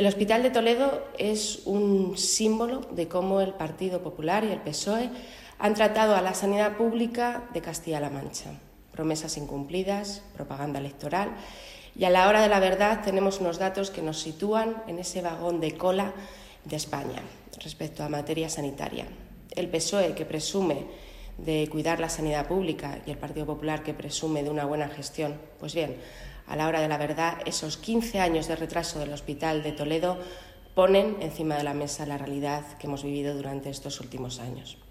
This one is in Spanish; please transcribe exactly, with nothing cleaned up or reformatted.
El Hospital de Toledo es un símbolo de cómo el Partido Popular y el P S O E han tratado a la sanidad pública de Castilla-La Mancha. Promesas incumplidas, propaganda electoral, y a la hora de la verdad tenemos unos datos que nos sitúan en ese vagón de cola de España respecto a materia sanitaria. El P S O E, que presume de cuidar la sanidad pública, y el Partido Popular, que presume de una buena gestión, pues bien, a la hora de la verdad, esos quince años de retraso del Hospital de Toledo ponen encima de la mesa la realidad que hemos vivido durante estos últimos años.